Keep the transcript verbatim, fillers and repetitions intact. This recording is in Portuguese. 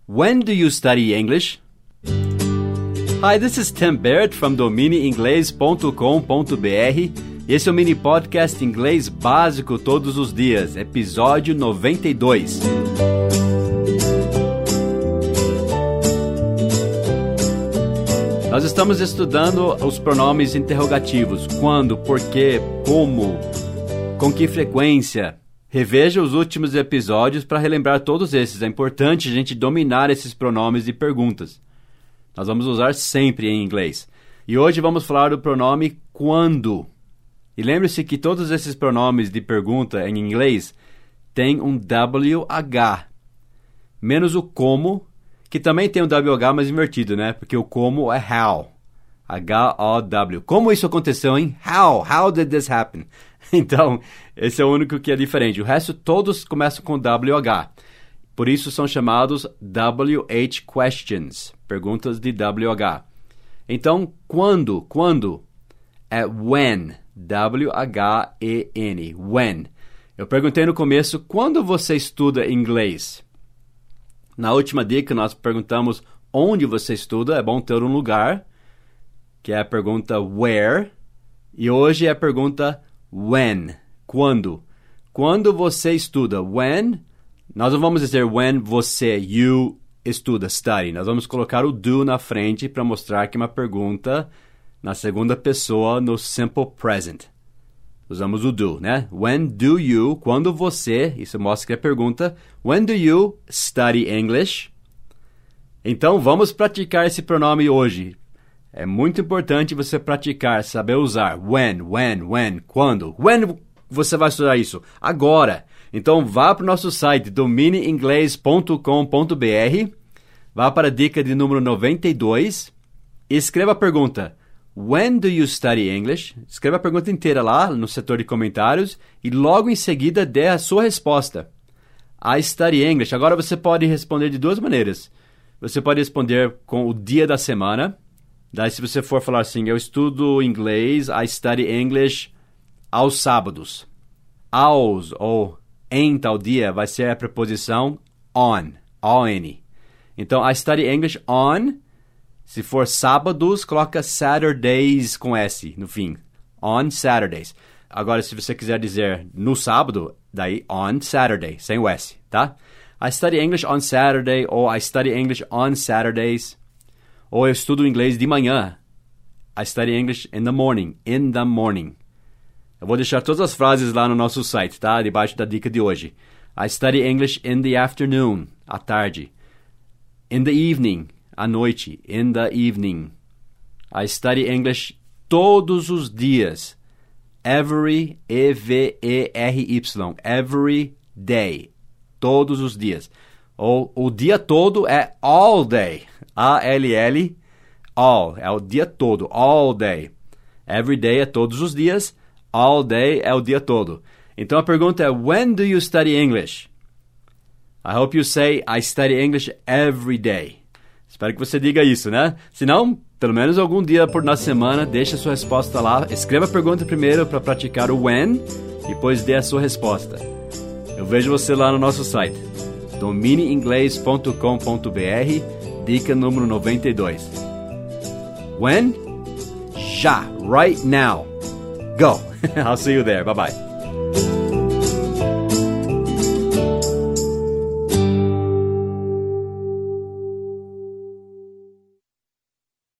When do you study English? Hi, this is Tim Barrett from domine inglês ponto com ponto b r. Esse é o mini podcast Inglês Básico Todos os Dias, episódio noventa e dois. Nós estamos estudando os pronomes interrogativos. Quando, porquê, como, com que frequência. Reveja os últimos episódios para relembrar todos esses. É importante a gente dominar esses pronomes de perguntas. Nós vamos usar sempre em inglês. E hoje vamos falar do pronome quando. E lembre-se que todos esses pronomes de pergunta em inglês têm um W H. Menos o como, que também tem um W H, mas invertido, né? Porque o como é how. H O W. Como isso aconteceu, hein? How? How did this happen? Então, esse é o único que é diferente. O resto, todos começam com W H. Por isso, são chamados W H questions. Perguntas de W H. Então, quando? Quando? É when. W H E N. When. Eu perguntei no começo, quando você estuda inglês? Na última dica, nós perguntamos onde você estuda. É bom ter um lugar, que é a pergunta where. E hoje é a pergunta when. Quando? Quando você estuda? When? Nós não vamos dizer when você, you, estuda, study. Nós vamos colocar o do na frente para mostrar que é uma pergunta na segunda pessoa no simple present. Usamos o do, né? When do you, quando você, isso mostra que é pergunta, when do you study English? Então, vamos praticar esse pronome hoje. É muito importante você praticar, saber usar. When, when, when, quando. When você vai estudar isso? Agora. Então, vá para o nosso site, domine inglês ponto com ponto b r. Vá para a dica de número noventa e dois. E escreva a pergunta. When do you study English? Escreva a pergunta inteira lá no setor de comentários. E logo em seguida dê a sua resposta. I study English. Agora você pode responder de duas maneiras. Você pode responder com o dia da semana. Daí, se você for falar assim, eu estudo inglês, I study English aos sábados. Aos ou em tal dia vai ser a preposição on, O-N. Então, I study English on. Se for sábados, coloca Saturdays com S no fim. On Saturdays. Agora, se você quiser dizer no sábado, daí on Saturday, sem o S, tá? I study English on Saturday ou I study English on Saturdays. Ou eu estudo inglês de manhã. I study English in the morning. In the morning. Eu vou deixar todas as frases lá no nosso site, tá? Debaixo da dica de hoje. I study English in the afternoon. À tarde. In the evening. À noite. In the evening. I study English todos os dias. Every, E V E R Y. Every day. Todos os dias. Ou o dia todo é all day. A L L, all, é o dia todo, all day. Every day é todos os dias, all day é o dia todo. Então a pergunta é, when do you study English? I hope you say, I study English every day. Espero que você diga isso, né? Se não, pelo menos algum dia por na semana, deixa a sua resposta lá. Escreva a pergunta primeiro para praticar o when, depois dê a sua resposta. Eu vejo você lá no nosso site, domine inglês ponto com ponto b r. Dica número noventa e dois. When? Já. Right now. Go. I'll see you there. Bye-bye.